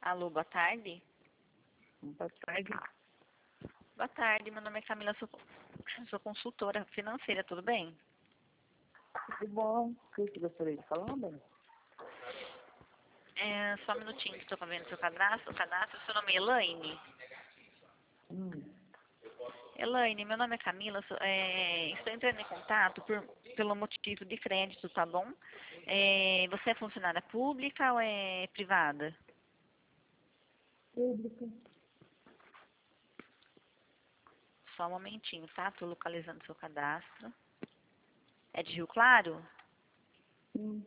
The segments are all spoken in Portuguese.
Alô, boa tarde. Boa tarde. Boa tarde, meu nome é Camila, sou consultora financeira, tudo bem? Tudo bom? O que você gostaria de falar, bem? Só um minutinho que estou vendo seu cadastro. Seu nome é Elaine? Elaine, meu nome é Camila, estou entrando em contato pelo motivo de crédito, tá bom? Você é funcionária pública ou é privada? Pública. Só um momentinho, tá? Estou localizando seu cadastro. É de Rio Claro? Sim.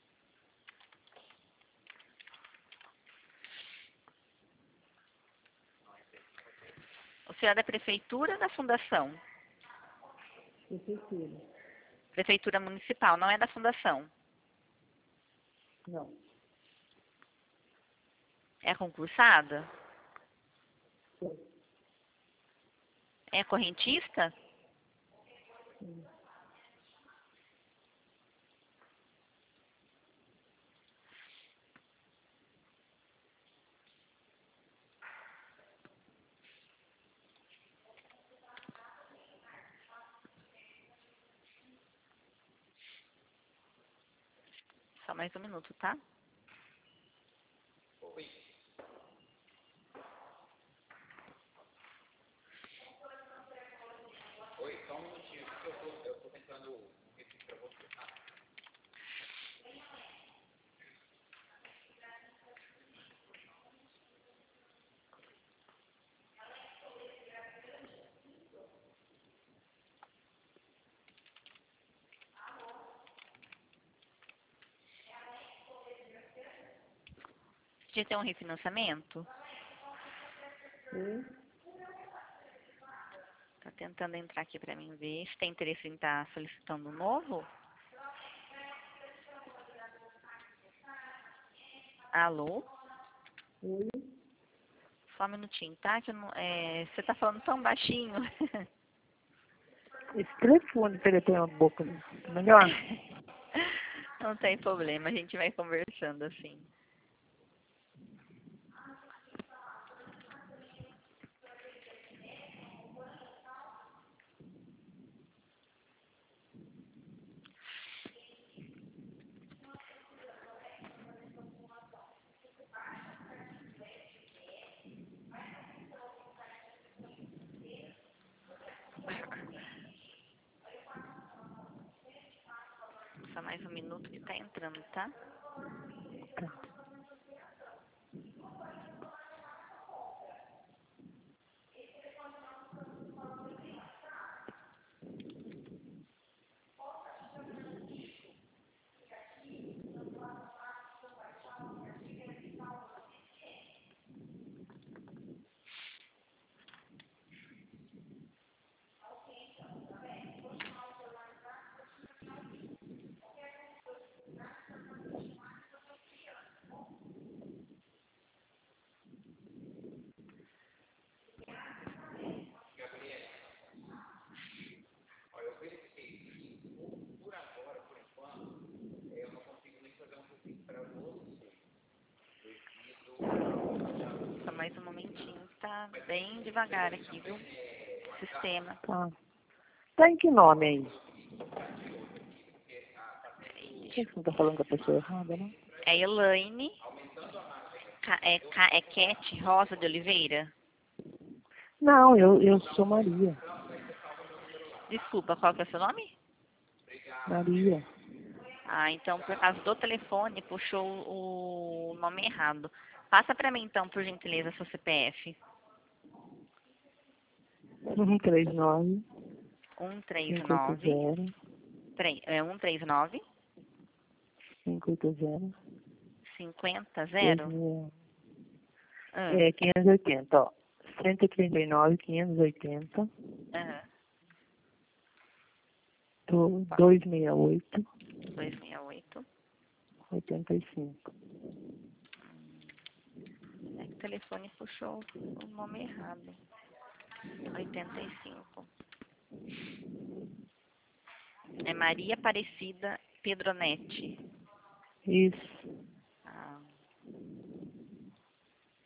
O senhor é da prefeitura ou da fundação? Prefeitura. Prefeitura municipal, não é da fundação. Não. É concursada? Sim. É correntista? Sim. Só mais um minuto, tá? Você tem um refinanciamento? Sim. Tá tentando entrar aqui pra mim ver se tem interesse em estar solicitando um novo. Alô? Oi. Só um minutinho, tá? Que eu não, você tá falando tão baixinho. Esse telefone para ele ter uma boca melhor. Não tem problema, a gente vai conversando assim. Só mais um minuto que tá entrando, tá? Só mais um momentinho, tá bem devagar aqui, viu? Sistema. Tá. Tá em que nome aí? Você não tá falando com a pessoa errada, não? É Elaine, é Cat Rosa de Oliveira? Não, eu sou Maria. Desculpa, qual que é o seu nome? Maria. Ah, então por causa do telefone puxou o nome errado. Passa pra mim então, por gentileza, seu CPF. 139 139 580 139 580 50 0? 2000. Ah, É 580, ó. 139 580 aham. 268 268. 85. É que o telefone puxou o nome errado. 85. É Maria Aparecida Pedronetti. Isso. Ah,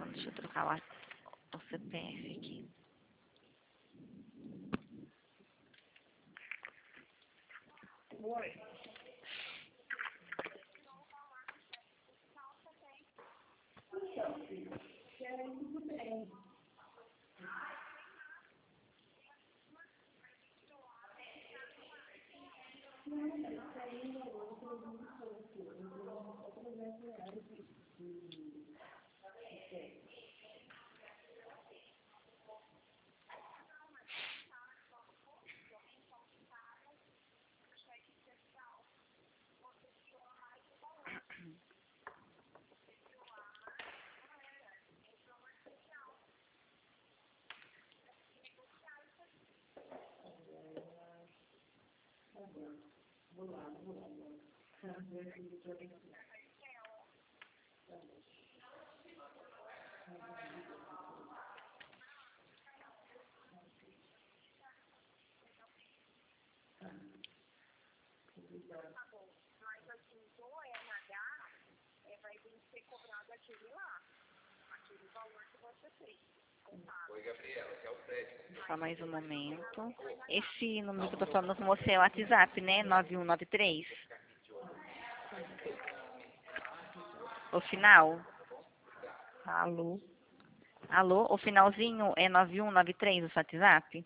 Deixa eu trocar o CPF aqui. Oi, Gabriela, que é o Fred. Só mais um momento. Esse número que eu tô falando com você é o WhatsApp, né? 9193. O final? Alô? Alô? O finalzinho é 9193 o seu WhatsApp?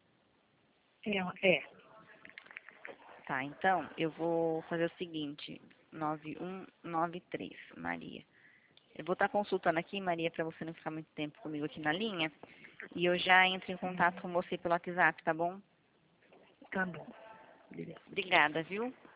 É. Tá, então eu vou fazer o seguinte. 9193, Maria. Eu vou estar consultando aqui, Maria, para você não ficar muito tempo comigo aqui na linha. E eu já entro em contato com você pelo WhatsApp, tá bom? Tá bom. Beleza. Obrigada, viu?